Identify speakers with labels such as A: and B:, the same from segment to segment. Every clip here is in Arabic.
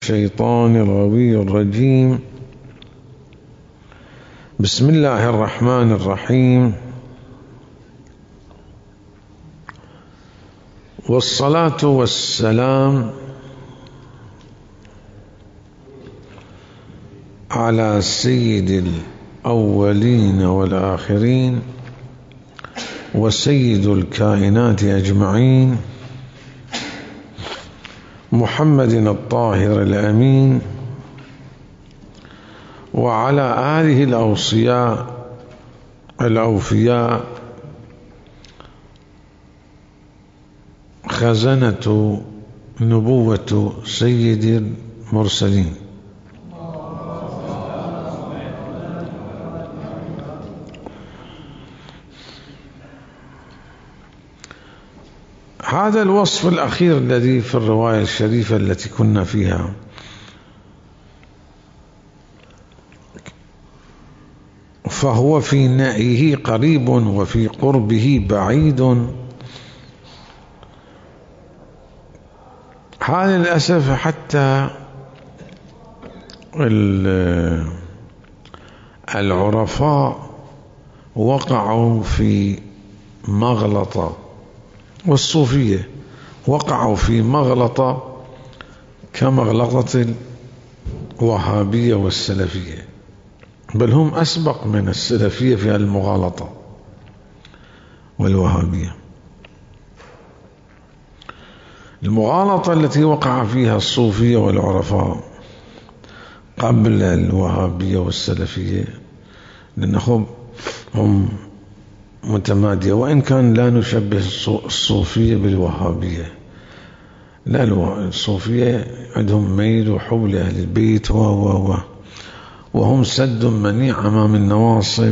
A: الشيطان الغوي الرجيم. بسم الله الرحمن الرحيم، والصلاة والسلام على سيد الأولين والآخرين وسيد الكائنات أجمعين، محمد الطاهر الأمين، وعلى آله الأوصياء الأوفياء خزنة نبوة سيد المرسلين. هذا الوصف الأخير الذي في الرواية الشريفة التي كنا فيها فهو في نهيه قريب وفي قربه بعيد. هذا للأسف حتى العرفاء وقعوا في مغلطة، والصوفية وقعوا في مغلطة كمغلطة الوهابية والسلفية، بل هم أسبق من السلفية في المغالطة والوهابية. المغالطة التي وقع فيها الصوفية والعرفاء قبل الوهابية والسلفية، لأنهم هم متمادية، وإن كان لا نشبه الصوفية بالوهابية، لا، الصوفية عندهم ميل وحب لأهل البيت وهم سد منيع أمام النواصب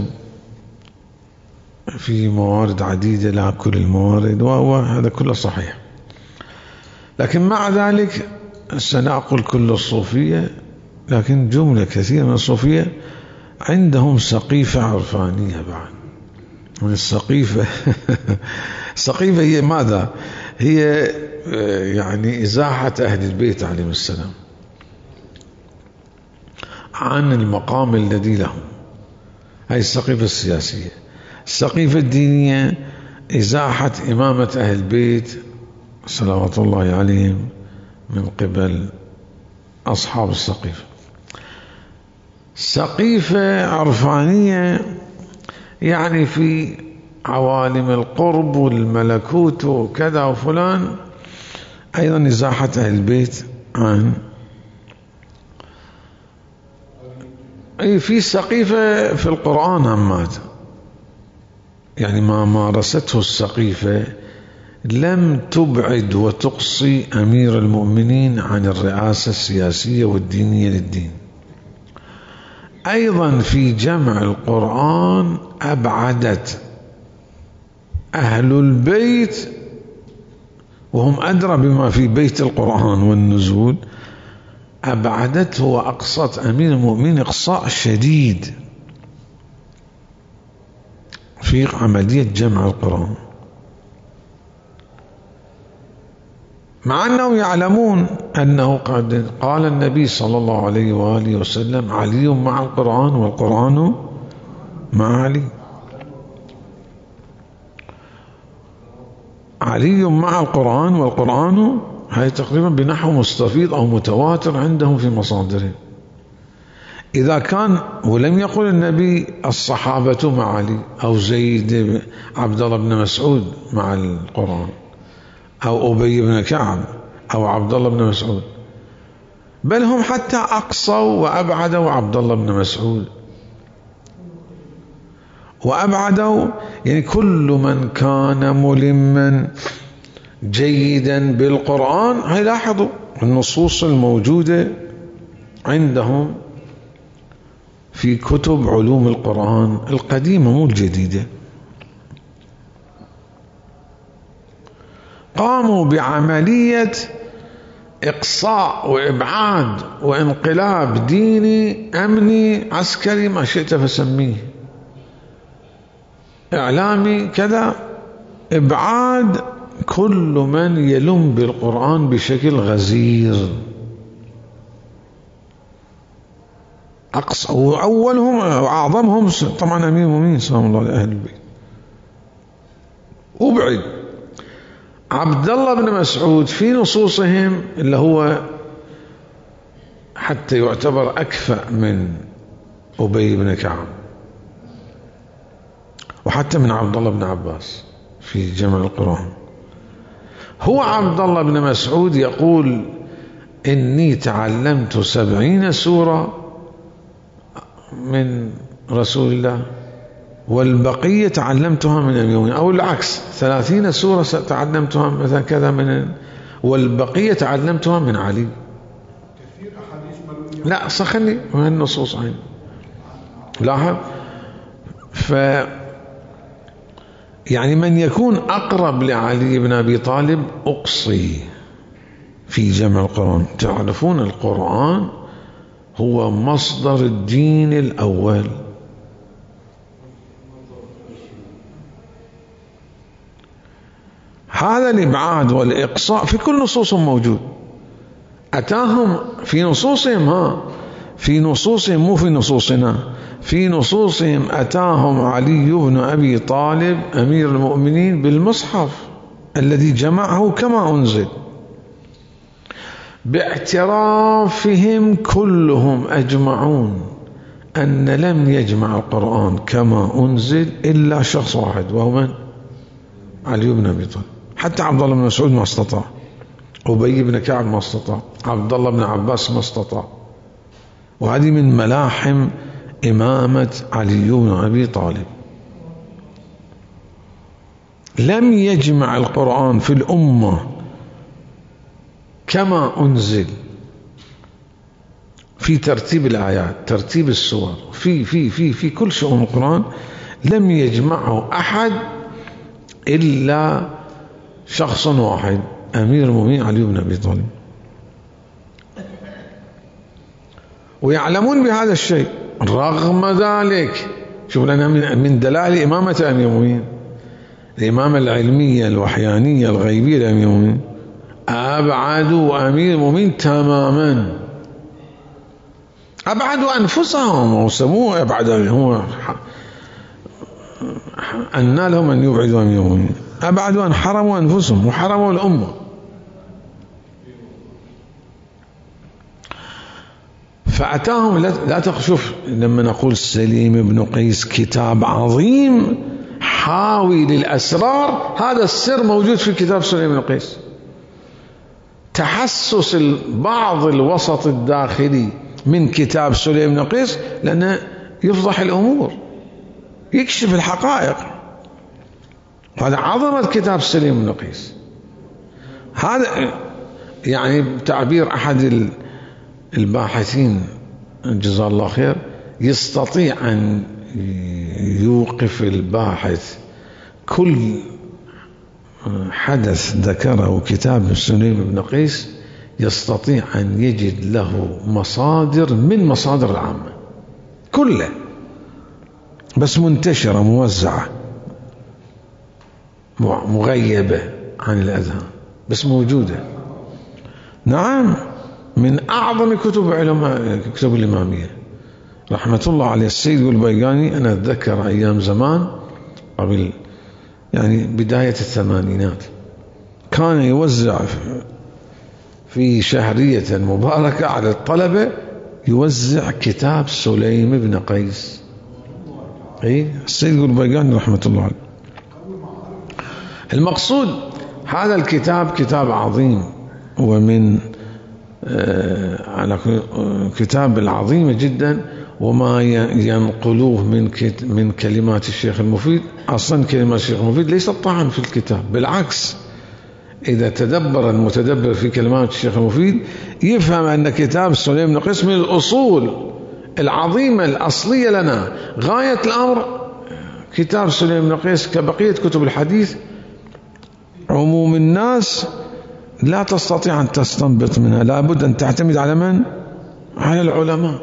A: في موارد عديدة، لا كل الموارد، وهذا كله صحيح. لكن مع ذلك سنقول كل الصوفية، لكن جملة كثيرة من الصوفية عندهم سقيفة عرفانية بعد. من السقيفة السقيفة هي ماذا؟ هي يعني إزاحة أهل البيت عليهم السلام عن المقام الذي لهم. هذه السقيفة السياسية. السقيفة الدينية إزاحة إمامة أهل البيت صلوات الله عليهم من قبل أصحاب السقيفة. سقيفة عرفانية يعني في عوالم القرب والملكوت وكذا وفلان، أيضا إزاحة أهل البيت عن في سقيفة في القرآن همات، يعني ما مارسته السقيفة لم تبعد وتقصي أمير المؤمنين عن الرئاسة السياسية والدينية للدين. أيضا في جمع القرآن أبعدت أهل البيت، وهم أدرى بما في بيت القرآن والنزول، أبعدته وأقصت أمير المؤمنين إقصاء شديد في عملية جمع القرآن، مع أنهم يعلمون أنه قد قال النبي صلى الله عليه وآله وسلم: علي مع القرآن والقرآن مع علي. علي مع القرآن والقرآن، هي تقريبا بنحو مستفيض أو متواتر عندهم في مصادرهم. إذا كان ولم يقل النبي الصحابة مع علي، أو زيد عبد الله بن مسعود مع القرآن، أو أبي بن كعب، أو عبد الله بن مسعود، بل هم حتى أقصوا وأبعدوا عبد الله بن مسعود، وأبعدوا يعني كل من كان ملما جيدا بالقرآن. هيلاحظوا النصوص الموجودة عندهم في كتب علوم القرآن القديمة مو الجديدة. قاموا بعملية إقصاء وإبعاد وانقلاب ديني أمني عسكري ما شئت فسميه، إعلامي كذا، إبعاد كل من يلم بالقرآن بشكل غزير. وأولهم وأعظمهم طبعا أمير المؤمنين سلام الله على أهل البيت. وبعد عبد الله بن مسعود في نصوصهم اللي هو حتى يعتبر أكفأ من أبي بن كعب وحتى من عبد الله بن عباس في جمع القرآن. هو عبد الله بن مسعود يقول إني تعلمت 70 سورة من رسول الله والبقية تعلمتها من أمير المؤمنين، أو العكس 30 سورة تعلمتها مثلا كذا والبقية تعلمتها من علي.
B: كثير أحاديث مروية.
A: لا خلي من النصوص عين لاحظ. يعني من يكون أقرب لعلي بن أبي طالب أقصي في جمع القرآن. تعرفون القرآن هو مصدر الدين الأول. هذا الإبعاد والإقصاء في كل نصوصهم موجود. أتاهم في نصوصهم في نصوصهم مو في نصوصنا، في نصوصهم أتاهم علي بن أبي طالب أمير المؤمنين بالمصحف الذي جمعه كما أنزل، باعترافهم كلهم أجمعون أن لم يجمع القرآن كما أنزل إلا شخص واحد، وهو من؟ علي بن أبي طالب. حتى عبد الله بن مسعود ما استطاع، أبي بن كعب ما استطاع، عبد الله بن عباس ما استطاع. وهذه من ملاحم إمامة علي بن أبي طالب. لم يجمع القرآن في الأمة كما أنزل في ترتيب الآيات، ترتيب السور، في كل شؤون القرآن لم يجمعه أحد إلا شخص واحد، أمير المؤمنين علي بن أبي طالب. ويعلمون بهذا الشيء. رغم ذلك شوف لنا من دلائل إمامة أمير المؤمنين الإمامة العلمية الوحيانية الغيبية لأمير المؤمنين، أبعدوا أمير المؤمنين تماما، أبعدوا أنفسهم وسموه أبعدوا، هو أن لهم أن يبعدوا أمير المؤمنين، أبعدوا أن حرموا أنفسهم وحرموا الأمة. فأتاهم لا تخشف. لما نقول سليم بن قيس كتاب عظيم حاوي للأسرار، هذا السر موجود في كتاب سليم بن قيس. تحسس بعض الوسط الداخلي من كتاب سليم بن قيس لأنه يفضح الأمور، يكشف الحقائق. هذا عظمة كتاب سليم بن قيس. هذا يعني بتعبير أحد الباحثين جزاه الله خير، يستطيع أن يوقف الباحث كل حدث ذكره كتاب سليم بن قيس، يستطيع أن يجد له مصادر من مصادر العامة كلها، بس منتشرة موزعة مغيبة عن الأذهان، بس موجودة. نعم، من أعظم كتب علماء كتب الإمامية رحمة الله عليه السيد البيقاني. أنا أتذكر أيام زمان قبل يعني بداية الثمانينات كان يوزع في شهرية مباركة على الطلبة، يوزع كتاب سليم بن قيس. السيد البيقاني رحمة الله عليه. المقصود هذا الكتاب كتاب عظيم، ومن على كتاب العظيمة جدا. وما ينقلوه من كلمات الشيخ المفيد، أصلا كلمات الشيخ المفيد ليست طعن في الكتاب، بالعكس إذا تدبر المتدبر في كلمات الشيخ المفيد يفهم أن كتاب سليم بن قيس من الأصول العظيمة الأصلية لنا. غاية الأمر كتاب سليم بن قيس كبقية كتب الحديث عموم الناس لا تستطيع أن تستنبط منها، لابد أن تعتمد على من؟ على العلماء.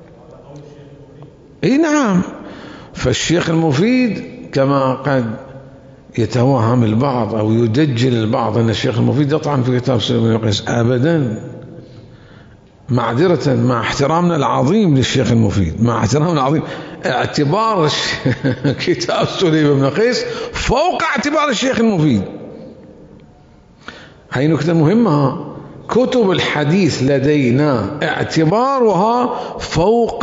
A: اي نعم. فالشيخ المفيد كما قد يتوهم البعض أو يدجل البعض أن الشيخ المفيد يطعن في كتاب سليم بن قيس، أبدا. معذرة مع احترامنا العظيم للشيخ المفيد، مع احترامنا العظيم، اعتبار كتاب سليم بن قيس فوق اعتبار الشيخ المفيد. هاي نكتة مهمة. كتب الحديث لدينا اعتبارها فوق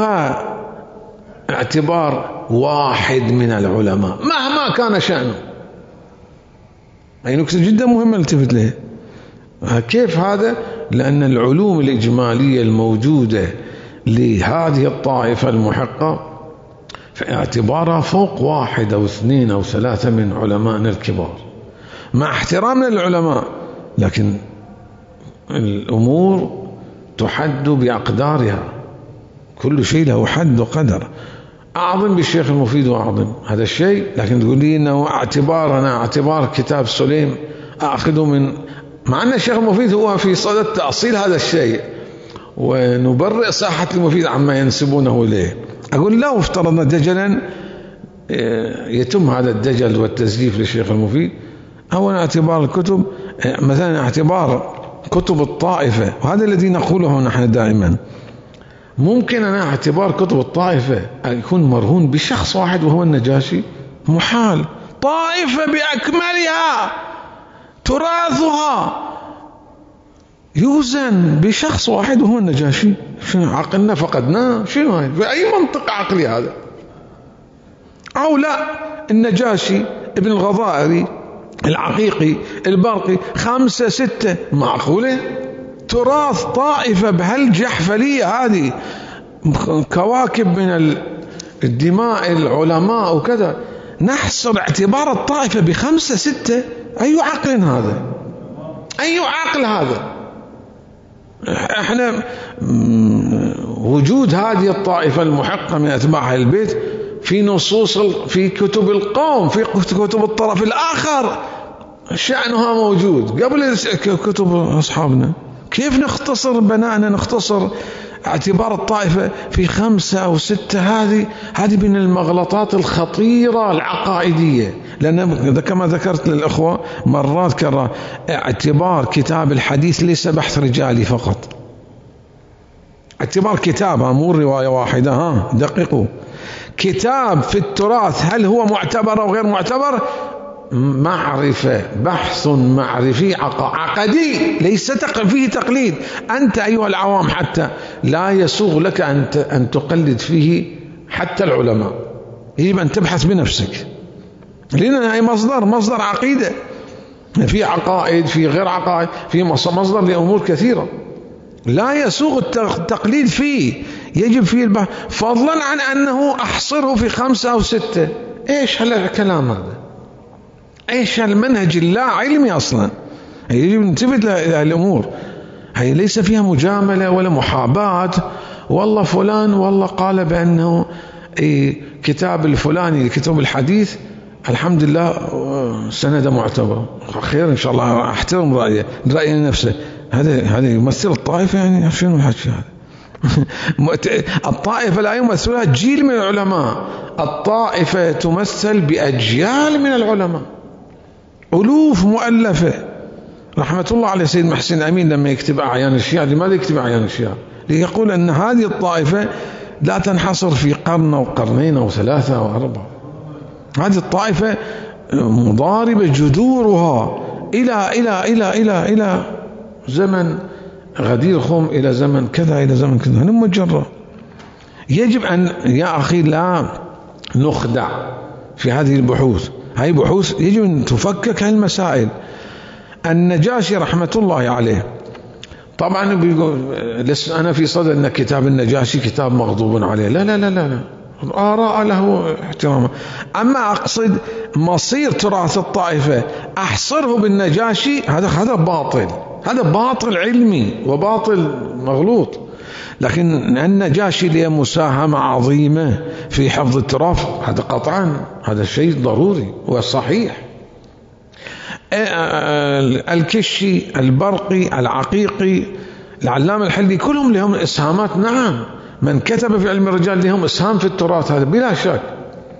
A: اعتبار واحد من العلماء مهما كان شأنه. هاي نكتة جدا مهمة التفت لها. كيف هذا؟ لأن العلوم الإجمالية الموجودة لهذه الطائفة المحقة فاعتبارها فوق واحد أو اثنين أو ثلاثة من علمائنا الكبار، مع احترامنا للعلماء، لكن الأمور تحد بأقدارها، كل شيء له حد وقدر. أعظم بالشيخ المفيد وأعظم هذا الشيء، لكن تقول لي إنه اعتبارنا اعتبار كتاب سليم أخذه من، مع أن الشيخ المفيد هو في صدد تأصيل هذا الشيء، ونبرئ ساحة المفيد عما ينسبونه إليه. أقول لو افترضنا دجلا يتم هذا الدجل والتزييف للشيخ المفيد، أولا اعتبار الكتب، مثلا اعتبار كتب الطائفة، وهذا الذي نقوله نحن دائما، ممكن أن اعتبار كتب الطائفة يكون مرهون بشخص واحد وهو النجاشي؟ محال. طائفة بأكملها تراثها يوزن بشخص واحد وهو النجاشي؟ شنو عقلنا فقدناه؟ شنو هاي؟ بأي منطق عقلي هذا؟ أو لا، النجاشي ابن الغضائري العقيقي البرقي 5 6، معقولة؟ تراث طائفة بهالجحفلية هذه، كواكب من الدماء العلماء وكذا، نحصر اعتبار الطائفة ب5 6؟ أي عقل هذا؟ أي عقل هذا؟ احنا وجود هذه الطائفة المحقة من أتباع البيت في نصوص، في كتب القوم، في كتب الطرف الآخر شأنها موجود قبل كتب أصحابنا. كيف نختصر بناءنا، نختصر اعتبار الطائفة في 5 أو 6؟ هذه من المغلطات الخطيرة العقائدية. لأن كما ذكرت للأخوة مرات كرة، اعتبار كتاب الحديث ليس بحث رجالي فقط، اعتبار كتابها مو رواية واحدة. دققوا، كتاب في التراث هل هو معتبر أو غير معتبر؟ معرفة، بحث معرفي عقدي، ليس فيه تقليد. أنت أيها العوام حتى لا يسوغ لك أن تقلد فيه حتى العلماء، يجب أن تبحث بنفسك، لأن هي مصدر عقيدة، في عقائد، في غير عقائد، في مصدر لأمور كثيرة، لا يسوغ التقليد فيه، يجب فيه البحث، فضلا عن أنه أحصره في 5 أو 6. إيش هالكلام هذا؟ ايش المنهج اللا علمي اصلا؟ يجب ننتبه للامور، هي ليس فيها مجامله ولا محاباه. والله فلان والله قال بانه كتاب الفلاني كتاب الحديث الحمد لله سند معتبر، خير ان شاء الله، احترم راي نفسه. هذا يمثل الطائفه؟ يعني شنو الحكي هذا؟ الطائفة لا يمثلها جيل من العلماء، الطائفة تمثل بأجيال من العلماء، ألوف مؤلفة. رحمة الله على سيد محسن أمين لما يكتب أعيان الشيعة، لماذا يكتب أعيان الشيعة؟ ليقول أن هذه الطائفة لا تنحصر في قرن أو قرنين أو 3 أو 4. هذه الطائفة مضاربة جذورها إلى إلى إلى إلى إلى زمن غدير خم، إلى زمن كذا، إلى زمن كذا. مجرد يجب أن يا أخي لا نخدع في هذه البحوث. هذه بحوث يجب أن تفكك هالمسائل. النجاشي رحمة الله عليه طبعا بيقول أنا في صدد أن كتاب النجاشي كتاب مغضوب عليه، لا لا لا لا، آراء له احترام. أما أقصد مصير تراث الطائفة أحصره بالنجاشي، هذا باطل، هذا باطل علمي وباطل مغلوط. لكن النجاشي له مساهمة عظيمة في حفظ التراث، هذا قطعا هذا شيء ضروري وصحيح. الكشي، البرقي، العقيقي، العلامة الحلي، كلهم لهم إسهامات. نعم، من كتب في علم الرجال لهم إسهام في التراث، هذا بلا شك.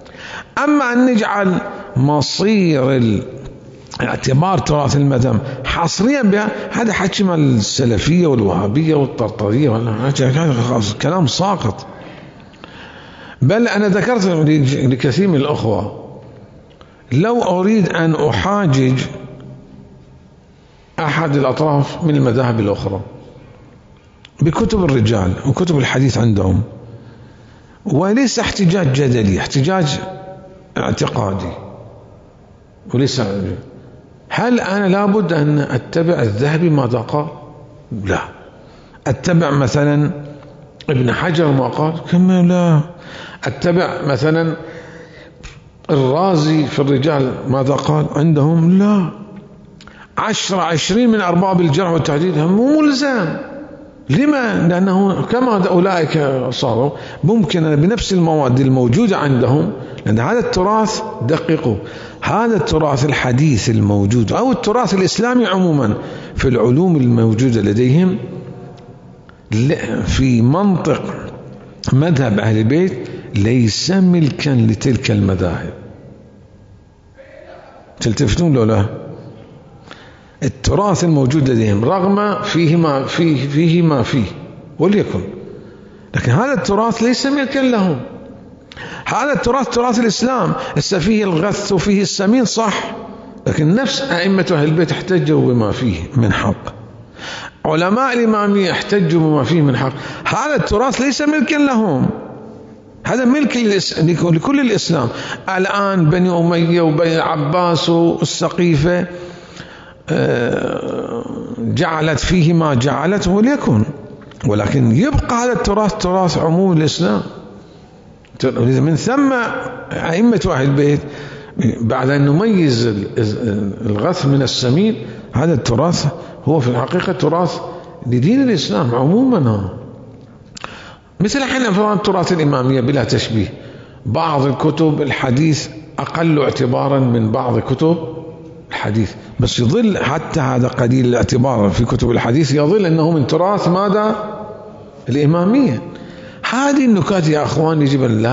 A: أما أن نجعل مصير اعتبار تراث المذهب حصريا بها، هذا حكي مال السلفية والوهابية والطرطرية، هذا كلام ساقط. بل أنا ذكرت لكثير من الأخوة لو أريد أن أحاجج أحد الأطراف من المذاهب الأخرى بكتب الرجال وكتب الحديث عندهم، وليس احتجاج جدلي، احتجاج اعتقادي وليس، هل أنا لابد أن أتبع الذهبي ماذا قال؟ لا. أتبع مثلا ابن حجر ما قال؟ كما لا. أتبع مثلا الرازي في الرجال ماذا قال عندهم؟ لا. 20 من أرباب الجرح والتعديل هم مو ملزم. لما؟ لأنه كما أولئك صاروا ممكن بنفس المواد الموجودة عندهم، لأن هذا التراث دققوا، هذا التراث الحديث الموجود أو التراث الإسلامي عموما في العلوم الموجودة لديهم في منطق مذهب أهل البيت ليس ملكا لتلك المذاهب. تلتفتون لو لا؟ التراث الموجود لديهم رغم فيه ما فيه وليكن، لكن هذا التراث ليس ملكا لهم. هذا التراث تراث الإسلام، هسه فيه الغث وفيه السمين صح، لكن نفس أئمة أهل البيت احتجوا بما فيه من حق، علماء الإمامية احتجوا بما فيه من حق. هذا التراث ليس ملكا لهم، هذا ملك لكل الإسلام. الآن بني أمية وبني العباس والسقيفة جعلت فيه ما جعلت وليكن، ولكن يبقى هذا التراث تراث عموم الإسلام. من ثم أئمة أهل البيت بعد أن نميز الغث من السمين، هذا التراث هو في الحقيقة تراث لدين الإسلام عموما. مثل احنا تراث الإمامية بلا تشبيه، بعض الكتب الحديث أقل اعتبارا من بعض كتب الحديث، بس يظل حتى هذا قليل الاعتبار في كتب الحديث، يظل أنه من تراث ماذا؟ الإمامية. هذه النكات يا أخوان يجب أن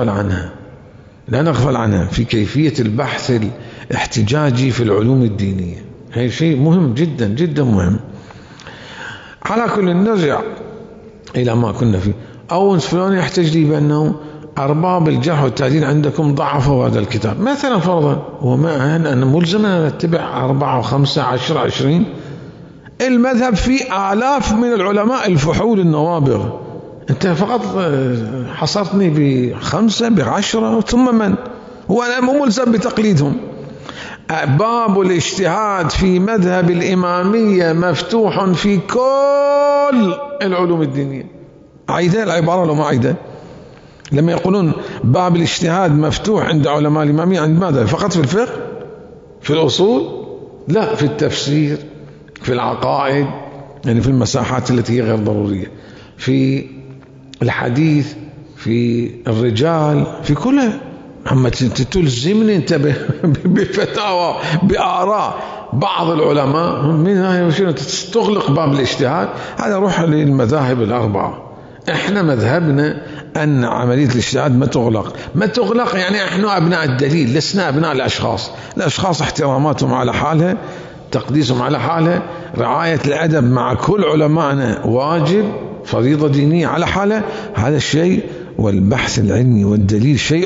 A: لا نغفل عنها في كيفية البحث الاحتجاجي في العلوم الدينية. هذا شيء مهم جدا جدا مهم. على كل نرجع إلى ما كنا فيه. أول فلان يحتج لي بأنه أرباب الجرح والتعديل عندكم ضعفوا هذا الكتاب مثلا فرضا، وما أنا ملزم أن أتبع 4 و5 10 20. المذهب فيه آلاف من العلماء الفحول النوابغ، أنت فقط حصرتني ب5 ب10 ثم من؟ وأنا مو ملزم بتقليدهم. باب الاجتهاد في مذهب الإمامية مفتوح في كل العلوم الدينية. عيدة العبارة لو ما عيدة؟ لما يقولون باب الاجتهاد مفتوح عند علماء الإمامية، عند ماذا؟ فقط في الفقه؟ في الأصول؟ لا، في التفسير، في العقائد، يعني في المساحات التي هي غير ضرورية، في الحديث، في الرجال، في كلها. أما تلزمني أنت بفتاوى بآراء بعض العلماء من تغلق باب الاجتهاد، هذا روح للمذاهب الأربعة. احنا مذهبنا أن عملية الاجتهاد ما تغلق، يعني احنا أبناء الدليل، لسنا أبناء الأشخاص احتراماتهم على حالها، تقديسهم على حالها، رعاية الأدب مع كل علمائنا واجب، فريضة دينية على حالها، هذا الشيء، والبحث العلمي والدليل شيء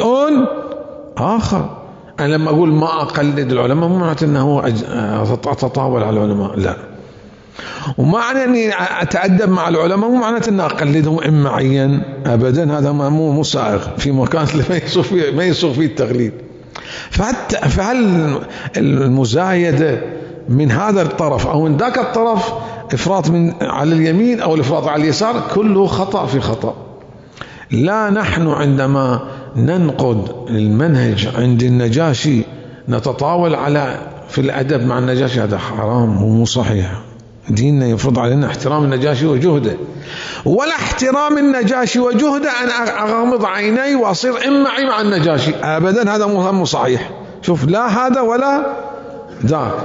A: آخر. أنا لما أقول ما أقلد العلماء مو معناته أنه أتطاول على العلماء، لا. ومعنى أني أتأدب مع العلماء مو معناته أن أقلدهم معين أبدا، هذا مو سائغ في مكان ما يسوغ فيه التقليد. فهل المزايدة من هذا الطرف أو من ذاك الطرف، إفراط من على اليمين أو الإفراط على اليسار، كله خطأ في خطأ. لا، نحن عندما ننقد المنهج عند النجاشي نتطاول في الأدب مع النجاشي، هذا حرام ومو صحيح. ديننا يفرض علينا احترام النجاشي وجهده، ولا احترام النجاشي وجهده أن أغمض عيني وأصير إمعي مع النجاشي أبدا، هذا مو صحيح. شوف، لا هذا ولا ذاك،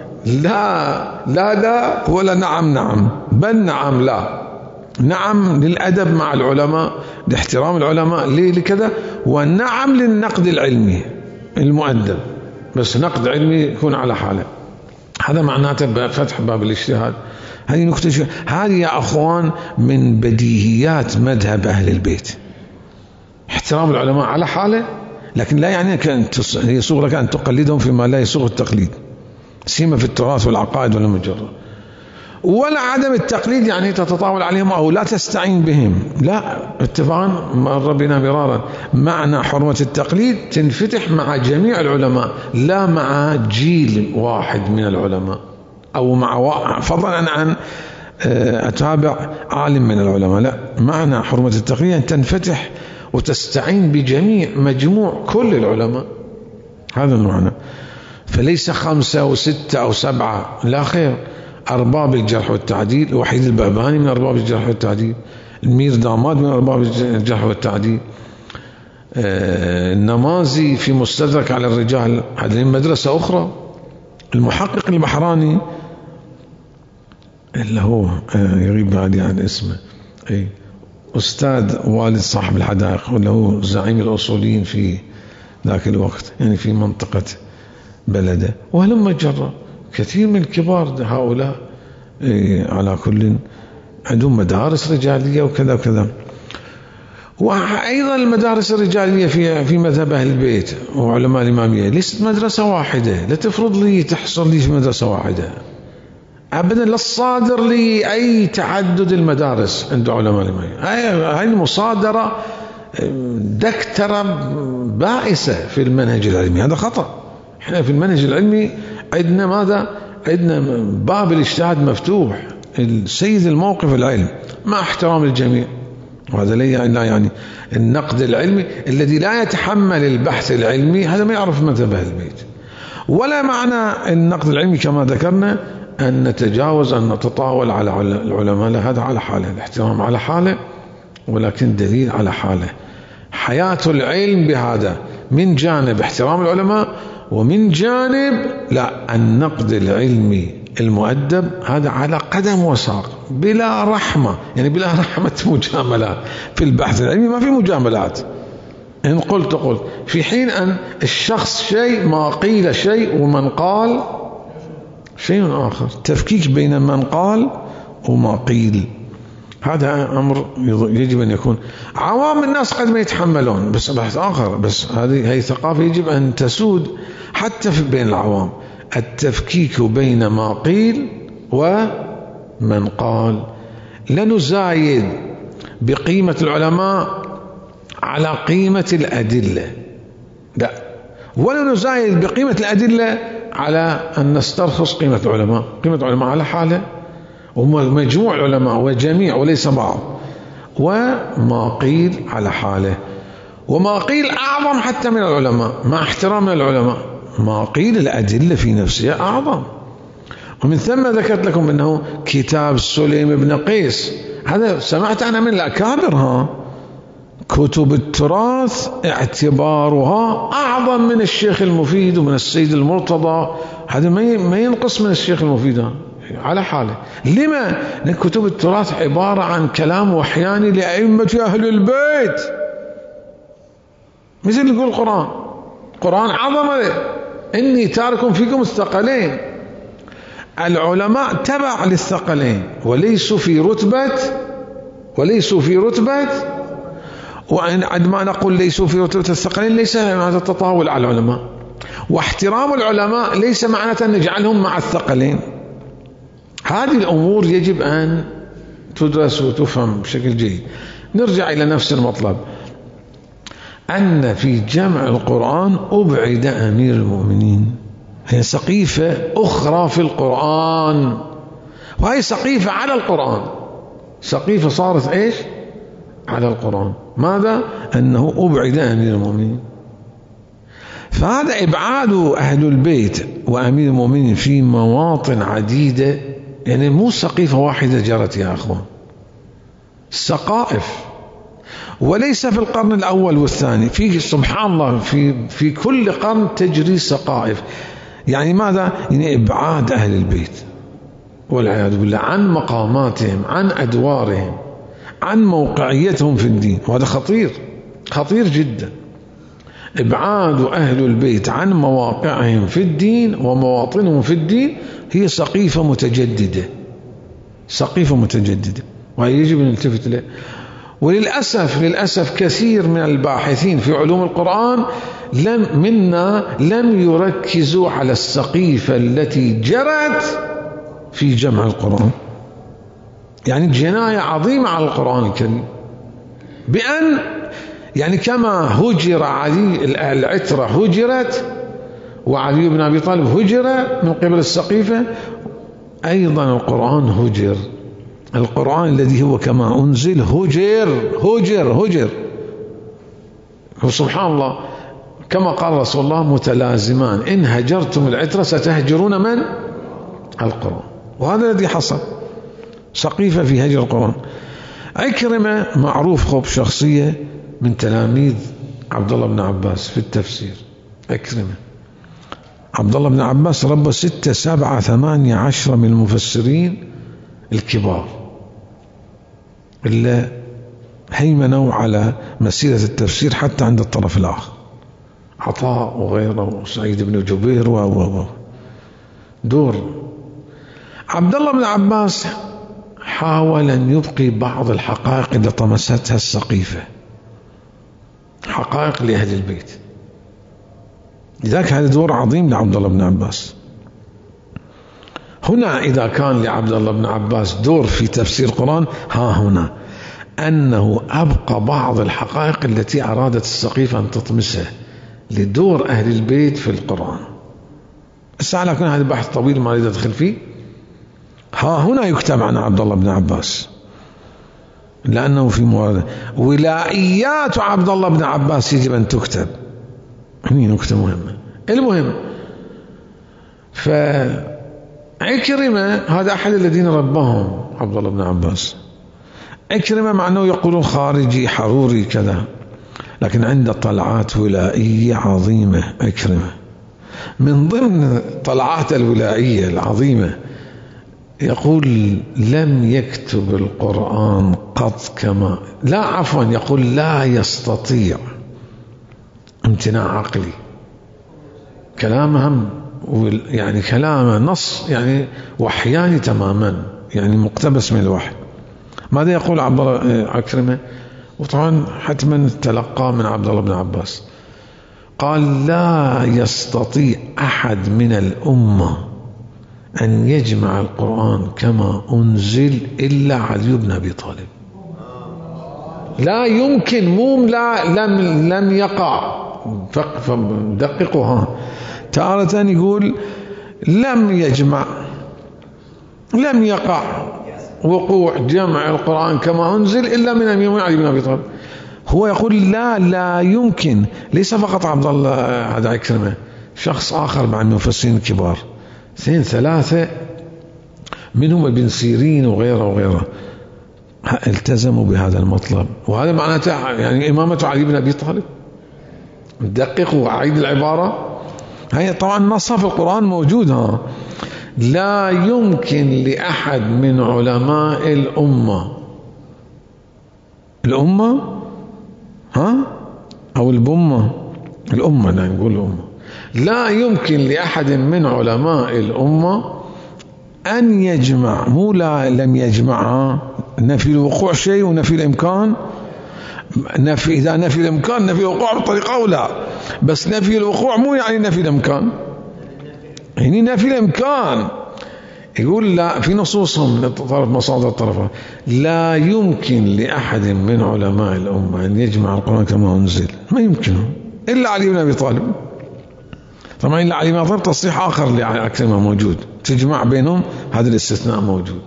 A: لا ولا نعم، بل نعم لا. نعم للأدب مع العلماء، لاحترام العلماء لكذا، ونعم للنقد العلمي المؤدب، بس نقد علمي يكون على حاله. هذا معناته فتح باب الاجتهاد. هذه نكتة، هذه يا أخوان من بديهيات مذهب أهل البيت، احترام العلماء على حاله، لكن لا يعني أن يسوغ لك أن تقلدهم فيما لا يسوغ التقليد، سيما في التراث والعقائد ولا مجرد، ولا عدم التقليد يعني تتطاول عليهم أو لا تستعين بهم، لا، اتفاقا مر بنا مرارا، معنى حرمة التقليد تنفتح مع جميع العلماء، لا مع جيل واحد من العلماء أو مع فضلا عن أتابع عالم من العلماء، لا، معنى حرمة التقليد أن تنفتح وتستعين بجميع مجموع كل العلماء، هذا المعنى. فليس 5 و6 أو 7، لا خير، أرباب الجرح والتعديل، وحيد البهبهاني من أرباب الجرح والتعديل، المير داماد من أرباب الجرح والتعديل، النمازي في مستدرك على الرجال، هذه مدرسة أخرى، المحقق البحراني اللي هو يغيب بعدي عن اسمه، أستاذ والد صاحب الحدائق، واللي هو زعيم الأصوليين في ذاك الوقت، يعني في منطقة بلده، وهلما جرى كثير من الكبار هؤلاء على كل عندهم مدارس رجالية وكذا وكذا. وأيضا المدارس الرجالية في مذهب أهل البيت وعلماء الإمامية ليست مدرسة واحدة، لا تفرض لي تحصل لي في مدرسة واحدة أبدا، لا الصادر لي أي تعدد المدارس عند علماء الإمامية. هاي المصادرة دكترة بائسة في المنهج العلمي، هذا خطأ. احنا في المنهج العلمي عندنا ماذا؟ عندنا باب الاجتهاد مفتوح، السيد الموقف العلم مع احترام الجميع، وهذا لا يعني النقد العلمي الذي لا يتحمل البحث العلمي، هذا ما يعرف مذهب أهل البيت. ولا معنى النقد العلمي كما ذكرنا أن نتجاوز أن نتطاول على العلماء، لا، هذا على حاله، الاحترام على حاله، ولكن دليل على حاله. حياة العلم بهذا، من جانب احترام العلماء، ومن جانب لا، النقد العلمي المؤدب، هذا على قدم وساق بلا رحمة، يعني بلا رحمة مجاملات. في البحث العلمي ما في مجاملات، إن قلت في حين أن الشخص شيء، ما قيل شيء ومن قال شيء آخر، تفكيك بين من قال وما قيل، هذا أمر يجب أن يكون. عوام الناس قد ما يتحملون، بس بحث آخر، بس هذه ثقافة يجب أن تسود حتى في بين العوام، التفكيك بين ما قيل ومن قال. لا نزايد بقيمة العلماء على قيمة الأدلة، لا، ولا نزايد بقيمة الأدلة على أن نسترخص قيمة العلماء. قيمة العلماء على حاله، ومجموع العلماء وجميع وليس بعض، وما قيل على حاله، وما قيل أعظم حتى من العلماء، مع احترامنا للعلماء، ما قيل الأدلة في نفسها أعظم. ومن ثم ذكرت لكم أنه كتاب سليم بن قيس، هذا سمعت أنا من الأكابر، كتب التراث اعتبارها أعظم من الشيخ المفيد ومن السيد المرتضى، هذا ما ينقص من الشيخ المفيد على حاله. لما؟ لأن كتب التراث عبارة عن كلام وحياني لأئمة أهل البيت، مثل يقول القرآن عظمة، إني تارك فيكم الثقلين. العلماء تبع للثقلين، وليسوا في رتبة، وعندما نقول ليسوا في رتبة الثقلين ليس معنى التطاول على العلماء، واحترام العلماء ليس معنى أن نجعلهم مع الثقلين. هذه الأمور يجب أن تدرس وتفهم بشكل جيد. نرجع إلى نفس المطلب، أن في جمع القرآن أبعد أمير المؤمنين، هي سقيفة أخرى في القرآن، وهي سقيفة على القرآن، سقيفة صارت إيش؟ على القرآن. ماذا؟ أنه أبعد أمير المؤمنين. فهذا إبعاد أهل البيت وأمير المؤمنين في مواطن عديدة، يعني مو سقيفة واحدة جرت يا أخوان، سقائف، وليس في القرن الأول والثاني، في سبحان الله في كل قرن تجري سقائف. يعني ماذا؟ يعني إبعاد أهل البيت والعياذ بالله عن مقاماتهم، عن أدوارهم، عن موقعيتهم في الدين، وهذا خطير جدا. إبعاد أهل البيت عن مواقعهم في الدين ومواطنهم في الدين هي سقيفة متجددة، سقيفة متجددة، وهي يجب أن نلتفت له. وللأسف كثير من الباحثين في علوم القرآن لم يركزوا على السقيفة التي جرت في جمع القرآن. يعني جناية عظيمة على القرآن الكريم، بأن يعني كما هجر علي العترة هجرت وعلي بن أبي طالب هجر من قبل السقيفة، أيضا القرآن هجر. القرآن الذي هو كما أنزل هجر. وسبحان الله كما قال رسول الله متلازمان، إن هجرتم العترة ستهجرون من؟ القرآن. وهذا الذي حصل، سقيفة في هجر القرآن. عكرمة معروف خب شخصية من تلاميذ عبد الله بن عباس في التفسير. عكرمة عبد الله بن عباس ربى 6 7 8 10 من المفسرين الكبار اللي هيمنوا على مسيرة التفسير حتى عند الطرف الآخر، عطاء وغيره وسعيد بن جبير دور. عبد الله بن عباس حاول أن يبقي بعض الحقائق اللي طمستها السقيفة، حقائق لأهل البيت. لذلك هذا دور عظيم لعبد الله بن عباس. هنا إذا كان لعبد الله بن عباس دور في تفسير القرآن، ها هنا أنه أبقى بعض الحقائق التي أرادت السقيفة أن تطمسها لدور أهل البيت في القرآن. الساعة لكن هذا بحث طويل ما أريد أدخل فيه. ها هنا يكتب عن عبد الله بن عباس، لأنه في موارد ولائيات عبد الله بن عباس يجب أن تكتب. هذه نكتة مهمة. المهم، فعكرمة هذا أحد الذين ربهم عبد الله بن عباس. عكرمة مع أنه يقولون خارجي حروري كذا، لكن عنده طلعات ولائية عظيمة. عكرمة من ضمن طلعات الولائية العظيمة يقول لم يكتب القرآن قط كما يقول لا يستطيع امتناع عقلي. كلامهم يعني كلامه نص يعني وحياني تماما، يعني مقتبس من الوحي. ماذا يقول عبد الله عكرمة؟ وطبعا حتما تلقى من عبد الله بن عباس. قال لا يستطيع أحد من الأمة أن يجمع القرآن كما أنزل إلا علي بن أبي طالب. لا يمكن، لم يقع. فدققوا تارة يقول لم يقع وقوع جمع القرآن كما أنزل إلا من أمير علي بن أبي طالب. هو يقول لا يمكن. ليس فقط عبد الله هذا عكرمة، شخص آخر مع المفسرين الكبار 2 3 منهم ابن سيرين وغيره التزموا بهذا المطلب. وهذا معناته يعني إمامة علي بن أبي طالب. دققوا وأعيد العبارة. هي طبعا نصها في القرآن موجود. لا يمكن لأحد من علماء الأمة أو الأمة نقول الأمة. لا يمكن لأحد من علماء الأمة أن يجمع، لم يجمعها. نفي الوقوع شيء ونفي الإمكان إذا نفي الإمكان نفي الوقوع بطريقة أو لا، بس نفي الوقوع مو يعني نفي الإمكان. يعني نفي الإمكان يقول لا، في نصوصهم من طرف مصادر الطرفة لا يمكن لأحد من علماء الأمة أن يجمع القرآن كما أنزل، ما يمكنه إلا علي بن أبي طالب. طبعا إلا علي بن أبي طالب تصريح آخر لعكرمة موجود، تجمع بينهم، هذا الاستثناء موجود.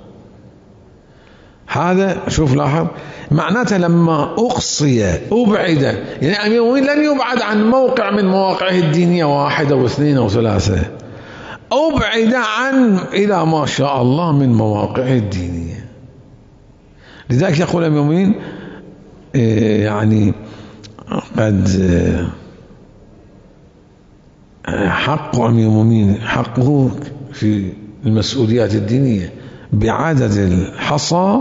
A: هذا شوف لاحظ معناته لما أقصي أبعد، يعني أمير المؤمنين لم يبعد عن موقع من مواقعه الدينية 1 أو 2 أو 3، أبعد عن إلى ما شاء الله من مواقعه الدينية. لذلك يقول أمير المؤمنين يعني قد حق أمير المؤمنين حقه في المسؤوليات الدينية بعدد الحصى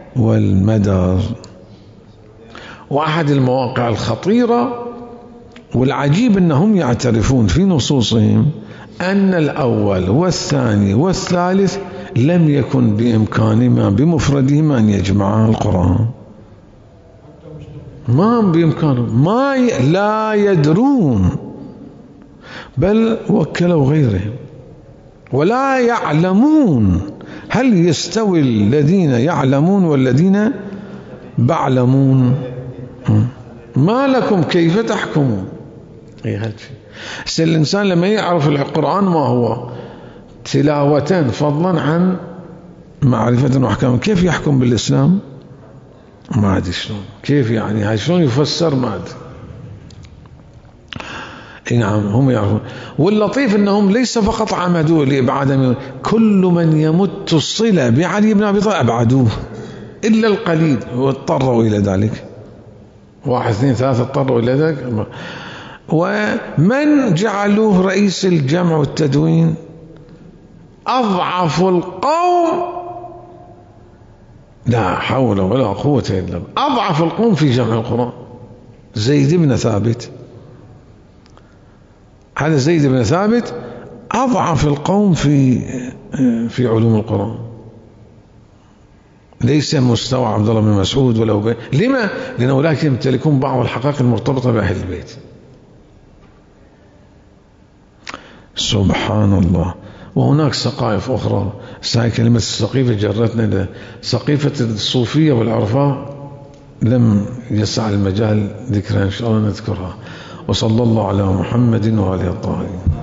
A: والمدار. وأحد المواقع الخطيرة والعجيب أنهم يعترفون في نصوصهم أن الأول والثاني والثالث لم يكن بإمكانهما بمفردهما أن يجمعا القرآن، ما بإمكانهم، لا يدرون، بل وكلوا غيرهم ولا يعلمون. هل يستوي الذين يعلمون والذين بعلمون؟ ما لكم كيف تحكمون؟ الإنسان لما يعرف القرآن ما هو تلاوة فضلا عن معرفة وأحكام، كيف يحكم بالإسلام؟ ما أدري شلون، كيف يعني هاي شلون يفسر؟ ما أدري. نعم هم يعرفون. واللطيف أنهم ليس فقط عمدوا لإبعاد، كل من يمت الصلة بعلي بن أبي طالب أبعدوه إلا القليل واضطروا إلى ذلك. 1 2 3 اضطروا إلى ذلك. ومن جعلوه رئيس الجمع والتدوين أضعف القوم، لا حول ولا قوة إلا بالله، أضعف القوم في جمع القرآن زيد بن ثابت. هذا زيد بن ثابت أضعف القوم في علوم القرآن، ليس مستوى عبد الله بن مسعود ولا أبي. لما؟ لأن أولئك يمتلكون بعض الحقائق المرتبطة بأهل البيت. سبحان الله. وهناك سقائف أخرى. هاي كلمة السقيفة جرتنا إلى سقيفة الصوفية والعرفاء، لم يسع المجال ذكرها، إن شاء الله نذكرها. وصلى الله على محمد وعلى آله الطاهرين.